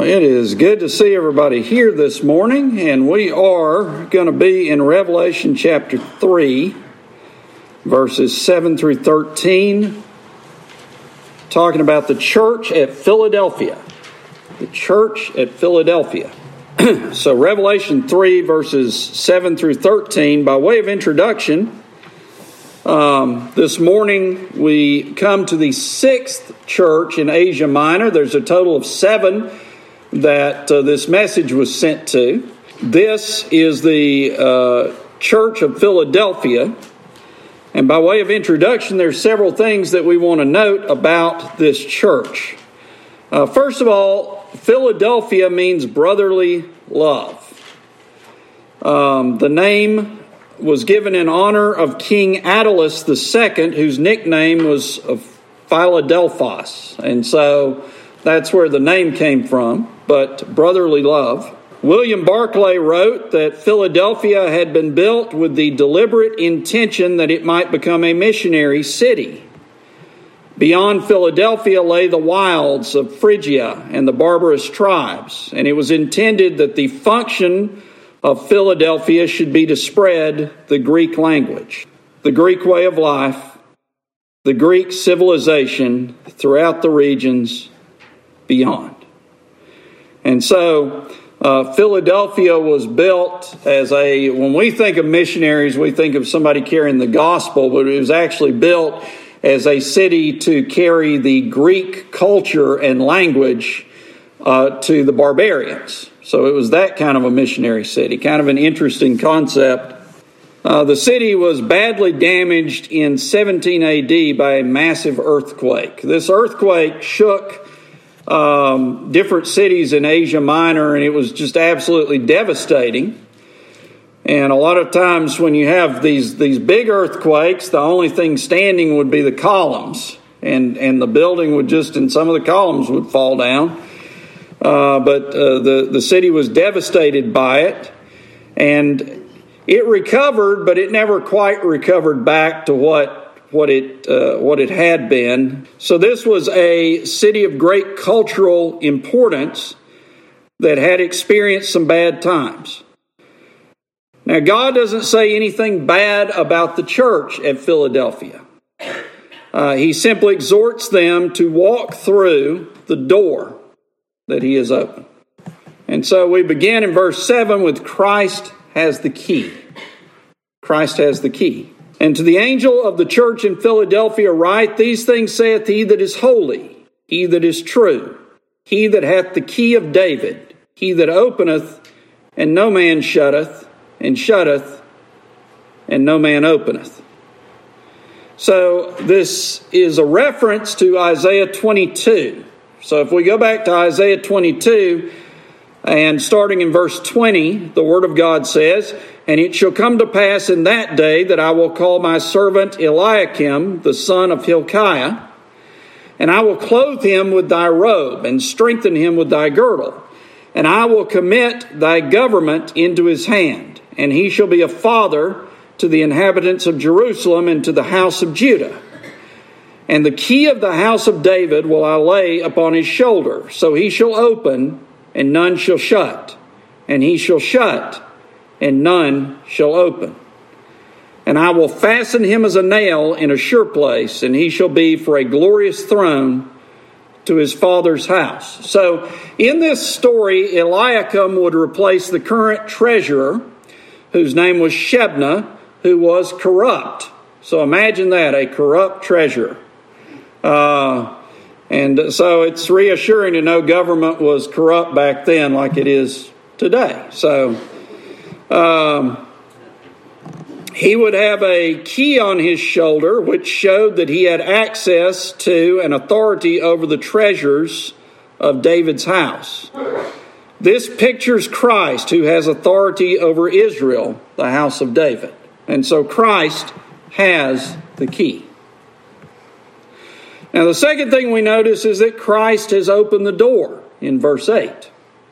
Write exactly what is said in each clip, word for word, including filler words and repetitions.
It is good to see everybody here this morning, and we are going to be in Revelation chapter three, verses seven through thirteen, talking about the church at Philadelphia. The church at Philadelphia. So Revelation three, verses seven through thirteen, by way of introduction, um, this morning we come to the sixth church in Asia Minor. There's a total of seven that uh, this message was sent to. This is the uh, Church of Philadelphia. And by way of introduction, there's several things that we want to note about this church. Uh, first of all, Philadelphia means brotherly love. Um, the name was given in honor of King Attalus the Second, whose nickname was Philadelphos. And so that's where the name came from, but brotherly love. William Barclay wrote that Philadelphia had been built with the deliberate intention that it might become a missionary city. Beyond Philadelphia lay the wilds of Phrygia and the barbarous tribes, and it was intended that the function of Philadelphia should be to spread the Greek language, the Greek way of life, the Greek civilization throughout the regions beyond. And so uh, Philadelphia was built as a, when we think of missionaries, we think of somebody carrying the gospel, but it was actually built as a city to carry the Greek culture and language uh, to the barbarians. So it was that kind of a missionary city, kind of an interesting concept. Uh, the city was badly damaged in seventeen A D by a massive earthquake. This earthquake shook um, different cities in Asia Minor, and it was just absolutely devastating. And a lot of times when you have these these big earthquakes, the only thing standing would be the columns, and, and the building would just, and some of the columns would fall down. Uh, but uh, the, the city was devastated by it, and it recovered, but it never quite recovered back to what what it uh, what it had been. So this was a city of great cultural importance that had experienced some bad times. Now, God doesn't say anything bad about the church at Philadelphia. Uh, he simply exhorts them to walk through the door that he has opened. And so we begin in verse seven with Christ has the key. Christ has the key. And to the angel of the church in Philadelphia write, these things saith he that is holy, he that is true, he that hath the key of David, he that openeth, and no man shutteth, and shutteth, and no man openeth. So this is a reference to Isaiah twenty-two. So if we go back to Isaiah twenty-two, and starting in verse twenty, the Word of God says, and it shall come to pass in that day that I will call my servant Eliakim, the son of Hilkiah, and I will clothe him with thy robe, and strengthen him with thy girdle, and I will commit thy government into his hand, and he shall be a father to the inhabitants of Jerusalem and to the house of Judah. And the key of the house of David will I lay upon his shoulder, so he shall open, and none shall shut, and he shall shut, and none shall open. And I will fasten him as a nail in a sure place, and he shall be for a glorious throne to his father's house. So in this story, Eliakim would replace the current treasurer, whose name was Shebna, who was corrupt. So imagine that, a corrupt treasurer. Uh, and so it's reassuring to know government was corrupt back then like it is today. So um, he would have a key on his shoulder which showed that he had access to and authority over the treasures of David's house. This pictures Christ, who has authority over Israel, the house of David. And so Christ has the key. Now, the second thing we notice is that Christ has opened the door in verse eight.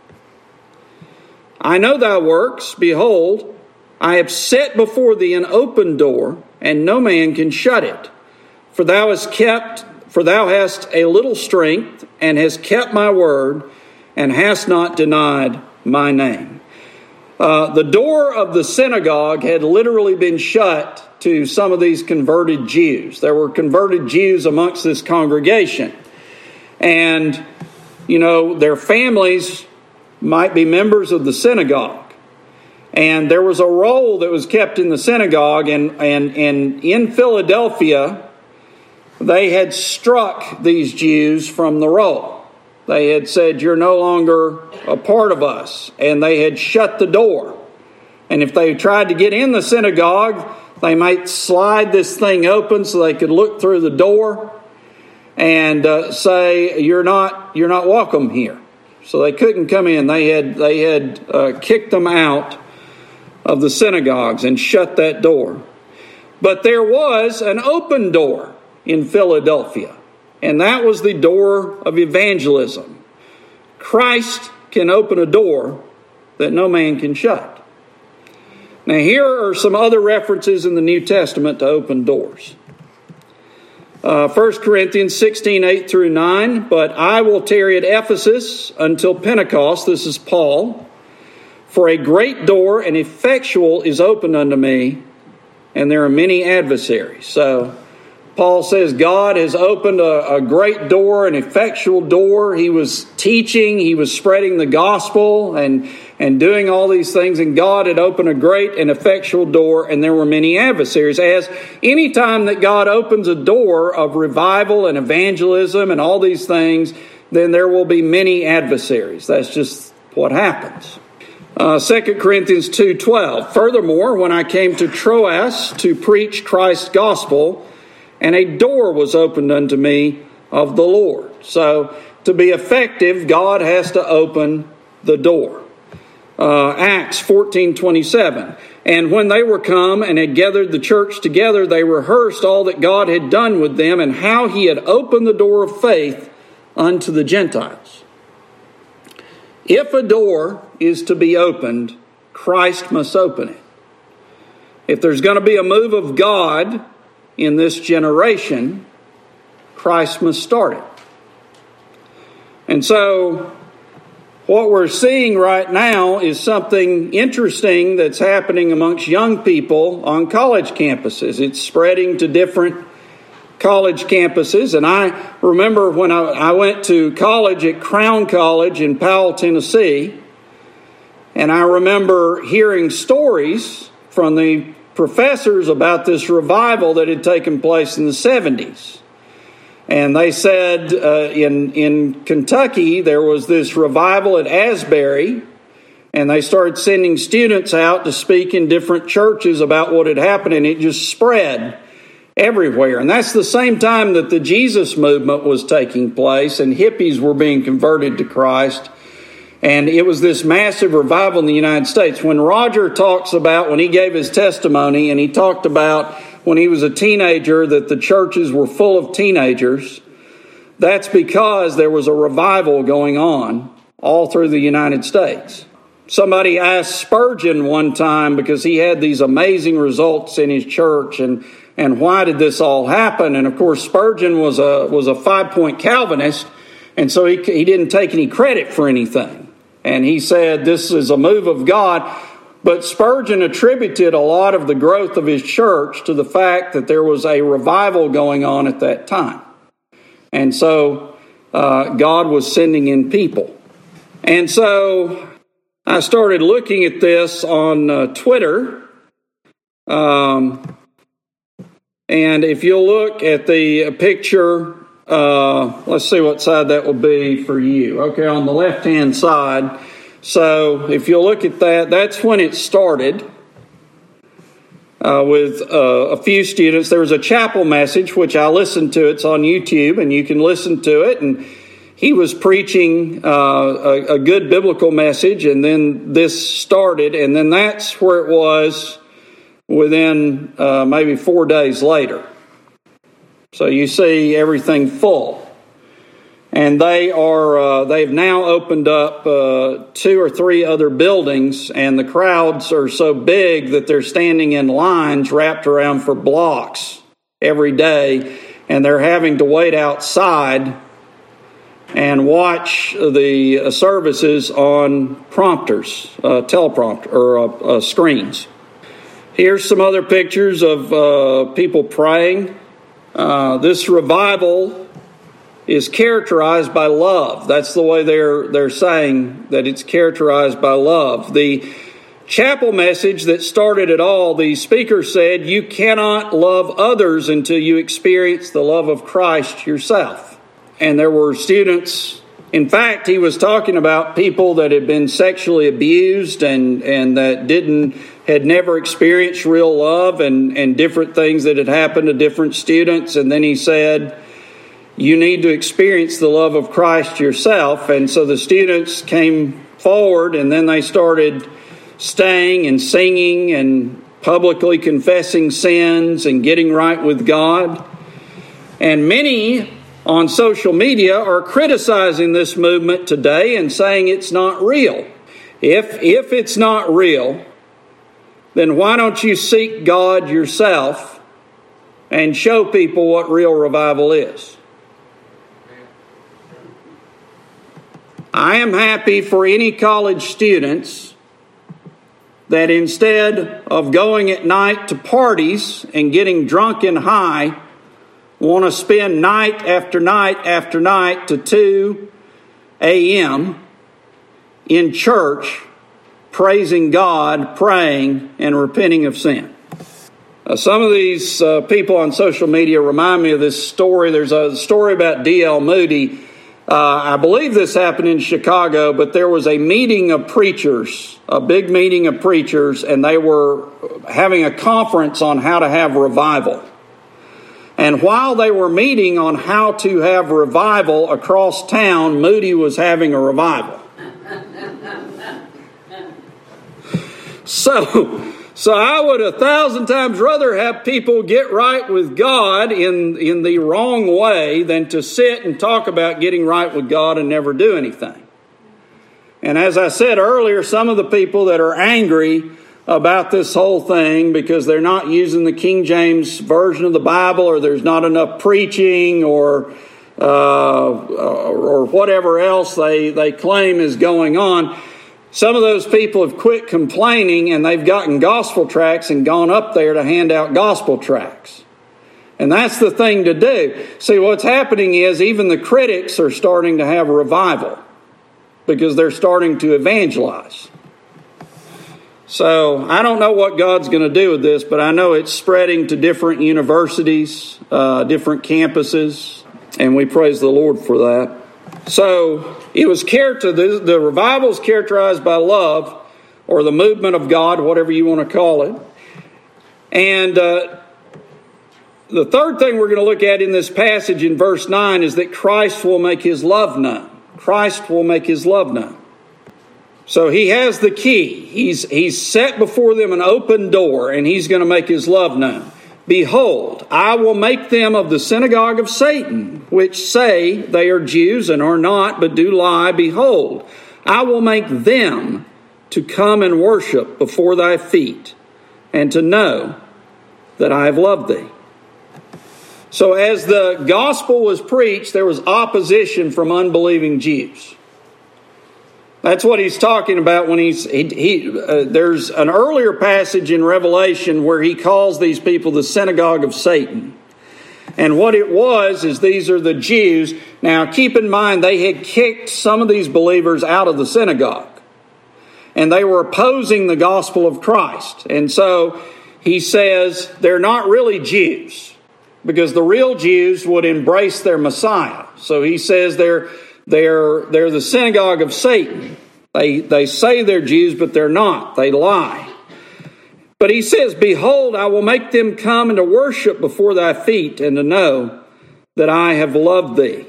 I know thy works. Behold, I have set before thee an open door, and no man can shut it. For thou hast kept, for thou hast a little strength, and hast kept my word, and hast not denied my name. Uh, the door of the synagogue had literally been shut to some of these converted Jews. There were converted Jews amongst this congregation. And, you know, their families might be members of the synagogue. And there was a roll that was kept in the synagogue, and, and, and in Philadelphia, they had struck these Jews from the roll. They had said, you're no longer a part of us. And they had shut the door. And if they tried to get in the synagogue, they might slide this thing open so they could look through the door and uh, say, you're not you're not welcome here. So they couldn't come in. They had, they had uh, kicked them out of the synagogues and shut that door. But there was an open door in Philadelphia. And that was the door of evangelism. Christ can open a door that no man can shut. Now, here are some other references in the New Testament to open doors. Uh, First Corinthians sixteen, eight through nine. But I will tarry at Ephesus until Pentecost. This is Paul. For a great door and effectual is opened unto me, and there are many adversaries. So, Paul says God has opened a, a great door, an effectual door. He was teaching, he was spreading the gospel and, and doing all these things. And God had opened a great and effectual door, and there were many adversaries. As any time that God opens a door of revival and evangelism and all these things, then there will be many adversaries. That's just what happens. Uh, Second Corinthians two twelve. Furthermore, when I came to Troas to preach Christ's gospel, and a door was opened unto me of the Lord. So, to be effective, God has to open the door. Uh, Acts fourteen twenty-seven. And when they were come and had gathered the church together, they rehearsed all that God had done with them and how he had opened the door of faith unto the Gentiles. If a door is to be opened, Christ must open it. If there's going to be a move of God in this generation, Christ must start it. And so, what we're seeing right now is something interesting that's happening amongst young people on college campuses. It's spreading to different college campuses. And I remember when I, I went to college at Crown College in Powell, Tennessee, and I remember hearing stories from the professors about this revival that had taken place in the seventies. And they said uh, in, in Kentucky there was this revival at Asbury, and they started sending students out to speak in different churches about what had happened, and it just spread everywhere. And that's the same time that the Jesus movement was taking place and hippies were being converted to Christ. And it was this massive revival in the United States. When Roger talks about, when he gave his testimony, and he talked about when he was a teenager that the churches were full of teenagers, that's because there was a revival going on all through the United States. Somebody asked Spurgeon one time, because he had these amazing results in his church, and, and why did this all happen? And of course, Spurgeon was a, was a five-point Calvinist, and so he, he didn't take any credit for anything. And he said this is a move of God. But Spurgeon attributed a lot of the growth of his church to the fact that there was a revival going on at that time. And so uh, God was sending in people. And so I started looking at this on uh, Twitter. Um, and if you'll look at the picture, Uh, let's see what side that will be for you. Okay, on the left-hand side. So if you'll look at that, that's when it started uh, with uh, a few students. There was a chapel message, which I listened to. It's on YouTube, and you can listen to it. And he was preaching uh, a, a good biblical message, and then this started. And then that's where it was within uh, maybe four days later. So you see everything full. And they are, uh, they've now opened up uh, two or three other buildings, and the crowds are so big that they're standing in lines wrapped around for blocks every day, and they're having to wait outside and watch the services on prompters, uh, teleprompter, or uh, uh, screens. Here's some other pictures of uh, people praying. Uh, this revival is characterized by love. That's the way they're they're saying that it's characterized by love. The chapel message that started it all, the speaker said, "You cannot love others until you experience the love of Christ yourself." And there were students, in fact, he was talking about people that had been sexually abused and, and that didn't, had never experienced real love and, and different things that had happened to different students. And then he said, you need to experience the love of Christ yourself. And so the students came forward, and then they started staying and singing and publicly confessing sins and getting right with God. And many on social media are criticizing this movement today and saying it's not real. If, if it's not real, then why don't you seek God yourself and show people what real revival is? I am happy for any college students that instead of going at night to parties and getting drunk and high, want to spend night after night after night to two a.m. in church praising God, praying, and repenting of sin. Uh, some of these uh, people on social media remind me of this story. There's a story about D L Moody. Uh, I believe this happened in Chicago, but there was a meeting of preachers, a big meeting of preachers, and they were having a conference on how to have revival. And while they were meeting on how to have revival across town, Moody was having a revival. So, so I would a thousand times rather have people get right with God in, in the wrong way than to sit and talk about getting right with God and never do anything. And as I said earlier, some of the people that are angry about this whole thing because they're not using the King James Version of the Bible, or there's not enough preaching, or uh, or whatever else they, they claim is going on. Some of those people have quit complaining, and they've gotten gospel tracts and gone up there to hand out gospel tracts. And that's the thing to do. See, what's happening is even the critics are starting to have a revival because they're starting to evangelize. So I don't know what God's going to do with this, but I know it's spreading to different universities, uh, different campuses, and we praise the Lord for that. So it was character. The, the revival is characterized by love, or the movement of God, whatever you want to call it. And uh, the third thing we're going to look at in this passage in verse nine is that Christ will make his love known. Christ will make his love known. So he has the key. He's, he's set before them an open door, and he's going to make his love known. Behold, I will make them of the synagogue of Satan, which say they are Jews and are not, but do lie. Behold, I will make them to come and worship before thy feet, and to know that I have loved thee. So as the gospel was preached, there was opposition from unbelieving Jews. That's what he's talking about when he's, he, he uh, there's an earlier passage in Revelation where he calls these people the synagogue of Satan. And what it was is these are the Jews. Now keep in mind they had kicked some of these believers out of the synagogue. And they were opposing the gospel of Christ. And so he says they're not really Jews, because the real Jews would embrace their Messiah. So he says they're They're, they're the synagogue of Satan. They, they say they're Jews, but they're not. They lie. But he says, behold, I will make them come and to worship before thy feet, and to know that I have loved thee.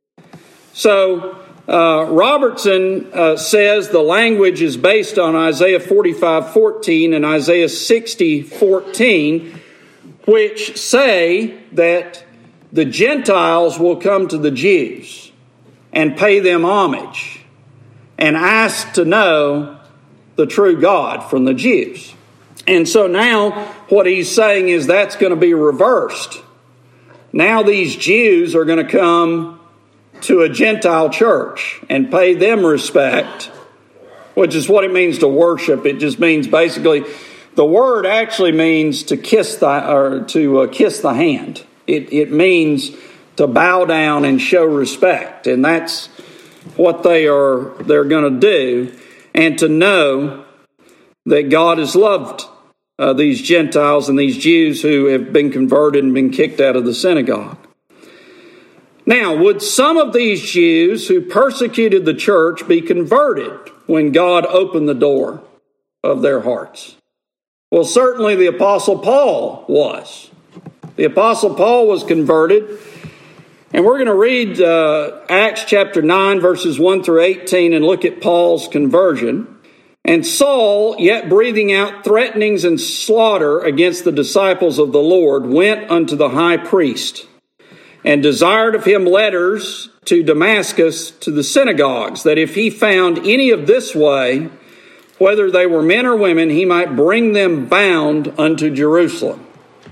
So uh, Robertson uh, says the language is based on Isaiah forty-five fourteen and Isaiah sixty fourteen, which say that the Gentiles will come to the Jews and pay them homage and ask to know the true God from the Jews. And so now what he's saying is that's going to be reversed. Now these Jews are going to come to a Gentile church and pay them respect, which is what it means to worship. It just means basically, the word actually means to kiss the or to uh, kiss the hand. It it means to bow down and show respect, and that's what they are they're going to do, and to know that God has loved uh, these Gentiles and these Jews who have been converted and been kicked out of the synagogue. Now, would some of these Jews who persecuted the church be converted when God opened the door of their hearts? Well, certainly the Apostle Paul was. The Apostle Paul was converted. And we're going to read uh, Acts chapter nine, verses one through eighteen, and look at Paul's conversion. And Saul, yet breathing out threatenings and slaughter against the disciples of the Lord, went unto the high priest, and desired of him letters to Damascus to the synagogues, that if he found any of this way, whether they were men or women, he might bring them bound unto Jerusalem.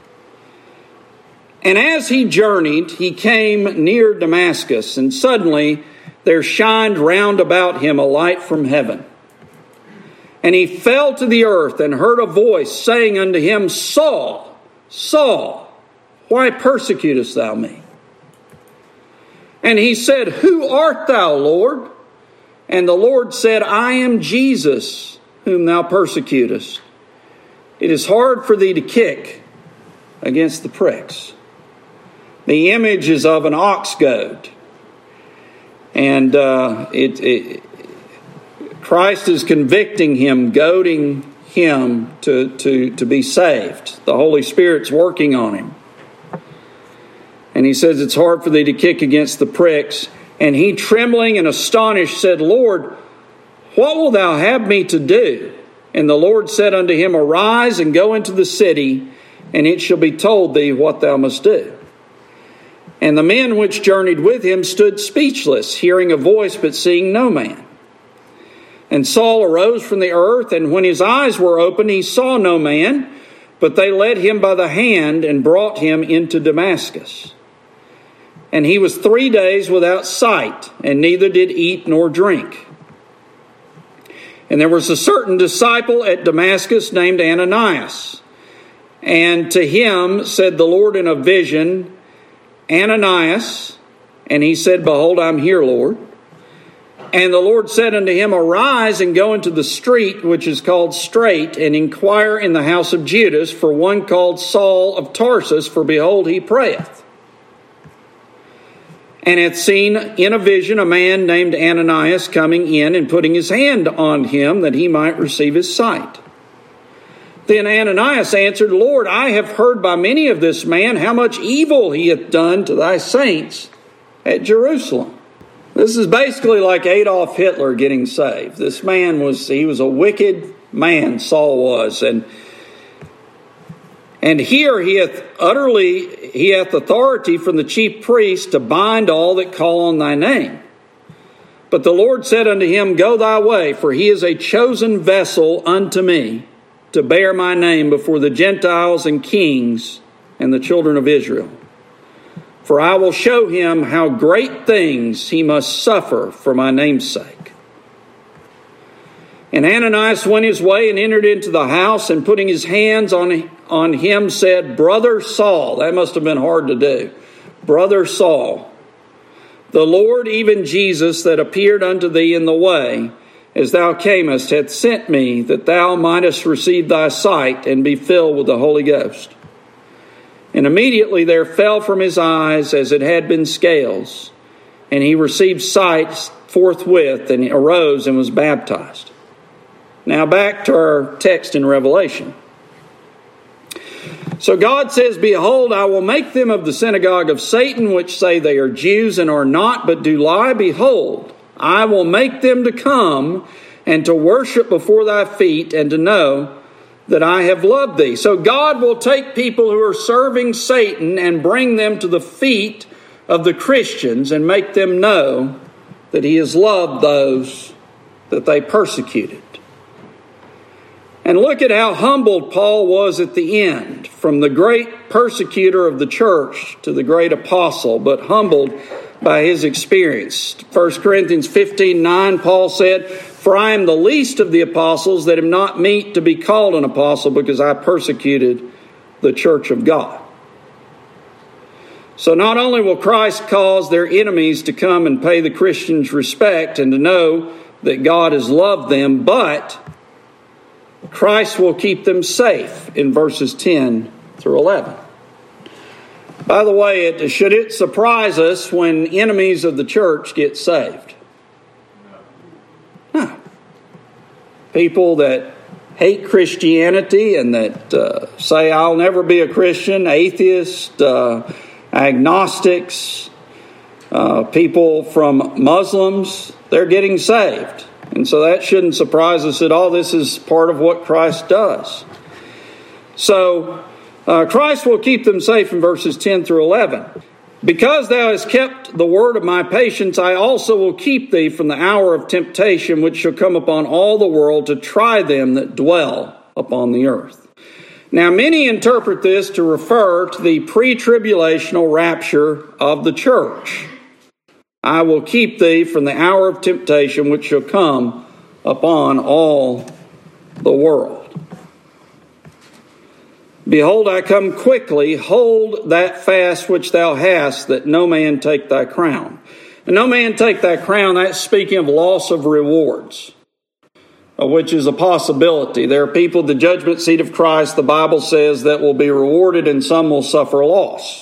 And as he journeyed, he came near Damascus, and suddenly there shined round about him a light from heaven. And he fell to the earth and heard a voice saying unto him, Saul, Saul, why persecutest thou me? And he said, Who art thou, Lord? And the Lord said, I am Jesus, whom thou persecutest. It is hard for thee to kick against the pricks. The image is of an ox goad. And uh, it, it, Christ is convicting him, goading him to, to, to be saved. The Holy Spirit's working on him. And he says, it's hard for thee to kick against the pricks. And he, trembling and astonished, said, Lord, what wilt thou have me to do? And the Lord said unto him, Arise and go into the city, and it shall be told thee what thou must do. And the men which journeyed with him stood speechless, hearing a voice, but seeing no man. And Saul arose from the earth, and when his eyes were opened, he saw no man, but they led him by the hand and brought him into Damascus. And he was three days without sight, and neither did eat nor drink. And there was a certain disciple at Damascus named Ananias. And to him said the Lord in a vision, Ananias. And he said, Behold, I'm here, Lord. And the Lord said unto him, Arise and go into the street which is called Straight, and inquire in the house of Judas for one called Saul of Tarsus, for behold, he prayeth. And hath seen in a vision a man named Ananias coming in and putting his hand on him that he might receive his sight. Then Ananias answered, Lord, I have heard by many of this man how much evil he hath done to thy saints at Jerusalem. This is basically like Adolf Hitler getting saved. This man was, he was a wicked man, Saul was. And And here he hath utterly, he hath authority from the chief priest to bind all that call on thy name. But the Lord said unto him, Go thy way, for he is a chosen vessel unto me, to bear my name before the Gentiles and kings and the children of Israel. For I will show him how great things he must suffer for my name's sake. And Ananias went his way and entered into the house, and putting his hands on, on him said, Brother Saul, that must have been hard to do. Brother Saul, the Lord, even Jesus, that appeared unto thee in the way, as thou camest, hath sent me, that thou mightest receive thy sight and be filled with the Holy Ghost. And immediately there fell from his eyes as it had been scales, and he received sight forthwith, and arose and was baptized. Now back to our text in Revelation. So God says, Behold, I will make them of the synagogue of Satan, which say they are Jews and are not, but do lie. Behold, I will make them to come and to worship before thy feet, and to know that I have loved thee. So God will take people who are serving Satan and bring them to the feet of the Christians and make them know that he has loved those that they persecuted. And look at how humbled Paul was at the end, from the great persecutor of the church to the great apostle, but humbled by his experience. First Corinthians fifteen nine, Paul said, "For I am the least of the apostles that am not meet to be called an apostle, because I persecuted the church of God." So not only will Christ cause their enemies to come and pay the Christians respect and to know that God has loved them, but Christ will keep them safe in verses ten through eleven. By the way, it, should it surprise us when enemies of the church get saved? No. People that hate Christianity and that uh, say, "I'll never be a Christian," atheists, uh, agnostics, uh, people from Muslims, they're getting saved. And so that shouldn't surprise us at all. This is part of what Christ does. So uh, Christ will keep them safe in verses ten through eleven. "Because thou hast kept the word of my patience, I also will keep thee from the hour of temptation, which shall come upon all the world to try them that dwell upon the earth." Now, many interpret this to refer to the pre-tribulational rapture of the church. "I will keep thee from the hour of temptation, which shall come upon all the world. Behold, I come quickly. Hold that fast which thou hast, that no man take thy crown." And no man take thy crown, that's speaking of loss of rewards, which is a possibility. There are people at the judgment seat of Christ, the Bible says, that will be rewarded and some will suffer loss.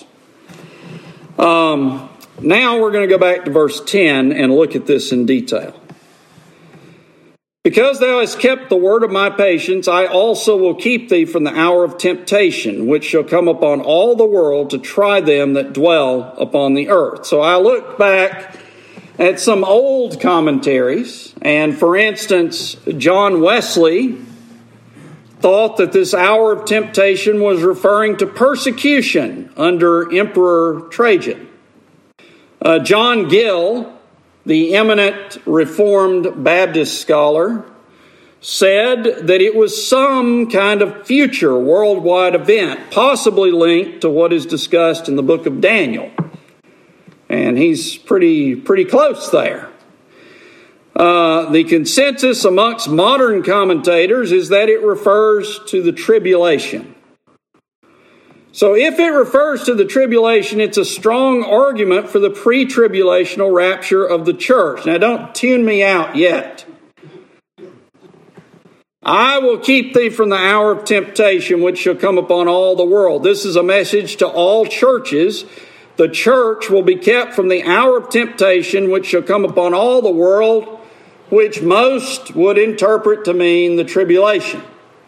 Um, now we're going to go back to verse ten and look at this in detail. "Because thou hast kept the word of my patience, I also will keep thee from the hour of temptation, which shall come upon all the world to try them that dwell upon the earth." So I looked back at some old commentaries, and for instance, John Wesley thought that this hour of temptation was referring to persecution under Emperor Trajan. Uh, John Gill, the eminent Reformed Baptist scholar, said that it was some kind of future worldwide event, possibly linked to what is discussed in the book of Daniel. And he's pretty pretty close there. Uh, the consensus amongst modern commentators is that it refers to the tribulation. So if it refers to the tribulation, it's a strong argument for the pre-tribulational rapture of the church. Now, don't tune me out yet. "I will keep thee from the hour of temptation, which shall come upon all the world." This is a message to all churches. The church will be kept from the hour of temptation, which shall come upon all the world, which most would interpret to mean the tribulation.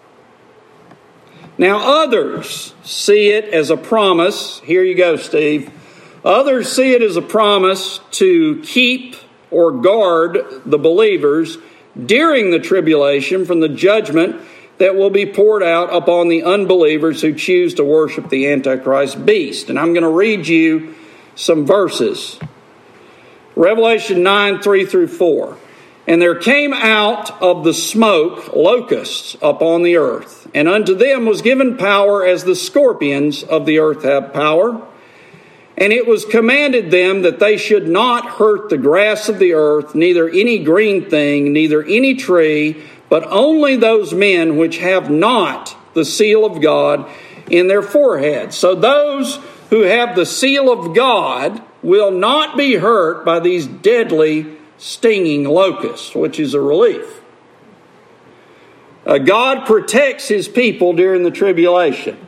Now, others see it as a promise. Here you go, Steve. Others see it as a promise to keep or guard the believers during the tribulation from the judgment that will be poured out upon the unbelievers who choose to worship the Antichrist beast. And I'm going to read you some verses. Revelation nine, three through four. "And there came out of the smoke locusts upon the earth, and unto them was given power as the scorpions of the earth have power. And it was commanded them that they should not hurt the grass of the earth, neither any green thing, neither any tree, but only those men which have not the seal of God in their foreheads." So those who have the seal of God will not be hurt by these deadly stinging locusts, which is a relief. Uh, God protects his people during the tribulation.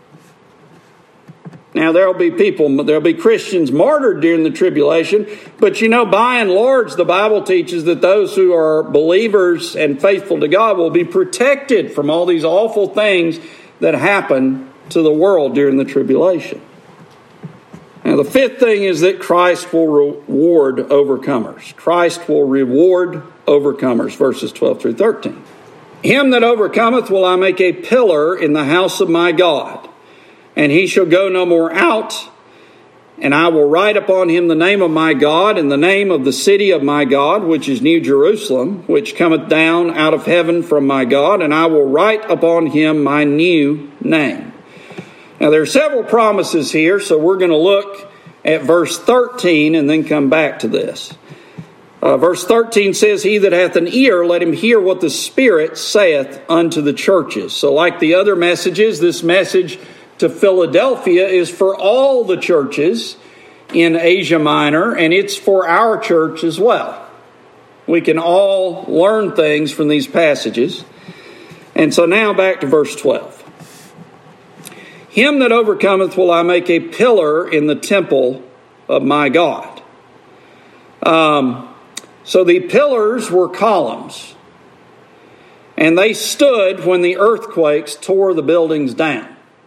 Now, there'll be people, there'll be Christians martyred during the tribulation, but you know, by and large, the Bible teaches that those who are believers and faithful to God will be protected from all these awful things that happen to the world during the tribulation. Now, the fifth thing is that Christ will reward overcomers. Christ will reward overcomers, verses twelve through thirteen. "Him that overcometh will I make a pillar in the house of my God, and he shall go no more out. And I will write upon him the name of my God, and the name of the city of my God, which is New Jerusalem, which cometh down out of heaven from my God, and I will write upon him my new name." Now, there are several promises here, so we're going to look at verse thirteen and then come back to this. Uh, verse thirteen says, "He that hath an ear, let him hear what the Spirit saith unto the churches." So like the other messages, this message to Philadelphia is for all the churches in Asia Minor, and it's for our church as well. We can all learn things from these passages. And so now back to verse twelve. "Him that overcometh will I make a pillar in the temple of my God." Um... So the pillars were columns, and they stood when the earthquakes tore the buildings down.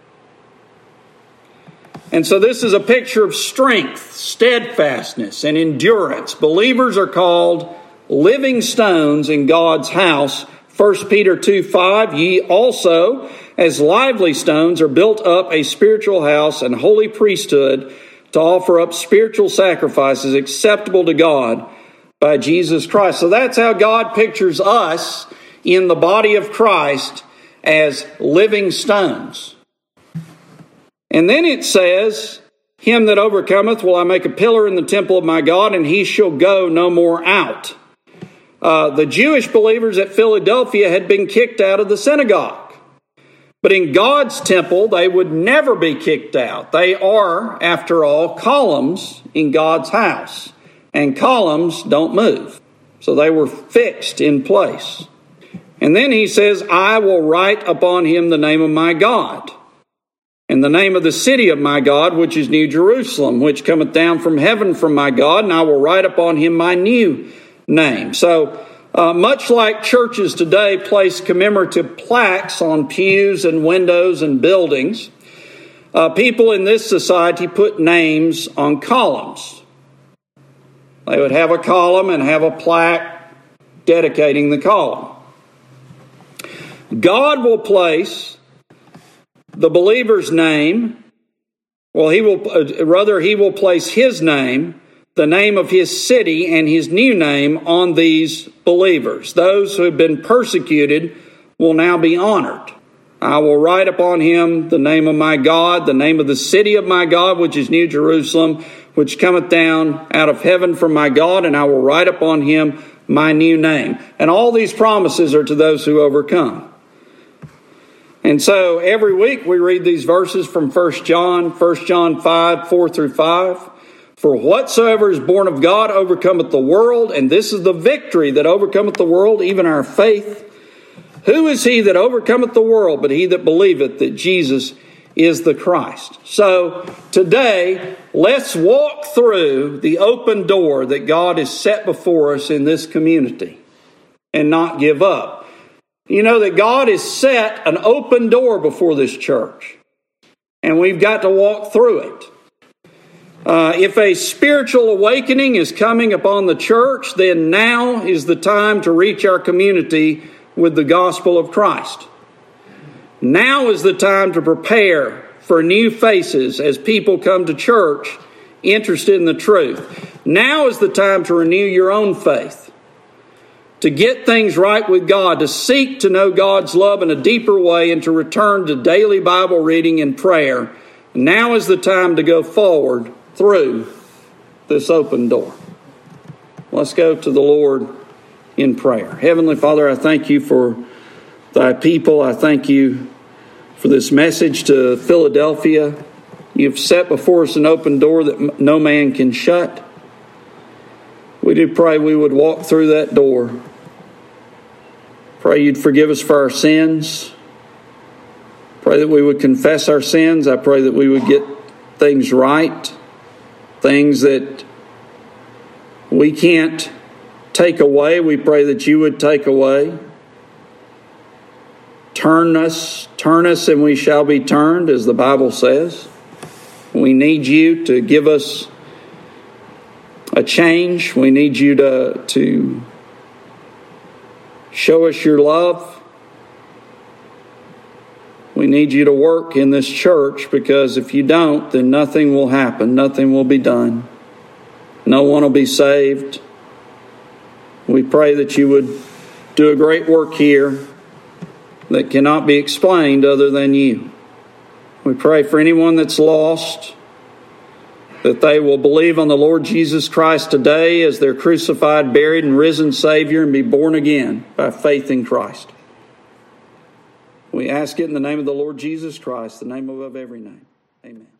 And so this is a picture of strength, steadfastness, and endurance. Believers are called living stones in God's house. First Peter two five, "Ye also, as lively stones, are built up a spiritual house and holy priesthood to offer up spiritual sacrifices acceptable to God by Jesus Christ." So that's how God pictures us in the body of Christ, as living stones. And then it says, "Him that overcometh will I make a pillar in the temple of my God, and he shall go no more out." Uh, the Jewish believers at Philadelphia had been kicked out of the synagogue. But in God's temple, they would never be kicked out. They are, after all, columns in God's house. And columns don't move. So they were fixed in place. And then he says, "I will write upon him the name of my God, and the name of the city of my God, which is New Jerusalem, which cometh down from heaven from my God, and I will write upon him my new name." So uh, much like churches today place commemorative plaques on pews and windows and buildings, uh, people in this society put names on columns. They would have a column and have a plaque dedicating the column. God will place the believer's name, well, he will, uh, rather, he will place his name, the name of his city, and his new name on these believers. Those who have been persecuted will now be honored. "I will write upon him the name of my God, the name of the city of my God, which is New Jerusalem, which cometh down out of heaven from my God, and I will write upon him my new name." And all these promises are to those who overcome. And so every week we read these verses from First John, First John five, four through five. "For whatsoever is born of God overcometh the world, and this is the victory that overcometh the world, even our faith. Who is he that overcometh the world, but he that believeth that Jesus is the Christ?" So today, let's walk through the open door that God has set before us in this community and not give up. You know that God has set an open door before this church, and we've got to walk through it. Uh, if a spiritual awakening is coming upon the church, then now is the time to reach our community with the gospel of Christ. Now is the time to prepare for new faces as people come to church interested in the truth. Now is the time to renew your own faith, to get things right with God, to seek to know God's love in a deeper way, and to return to daily Bible reading and prayer. Now is the time to go forward through this open door. Let's go to the Lord in prayer. Heavenly Father, I thank you for thy people. I thank you for this message to Philadelphia. You've set before us an open door that no man can shut. We do pray we would walk through that door. Pray you'd forgive us for our sins. Pray that we would confess our sins. I pray that we would get things right, things that we can't take away. We pray that you would take away. Turn us, turn us, and we shall be turned, as the Bible says. We need you to give us a change. We need you to, to show us your love. We need you to work in this church, because if you don't, then nothing will happen. Nothing will be done. No one will be saved. We pray that you would do a great work here that cannot be explained other than you. We pray for anyone that's lost, that they will believe on the Lord Jesus Christ today as their crucified, buried, and risen Savior and be born again by faith in Christ. We ask it in the name of the Lord Jesus Christ, the name above every name. Amen.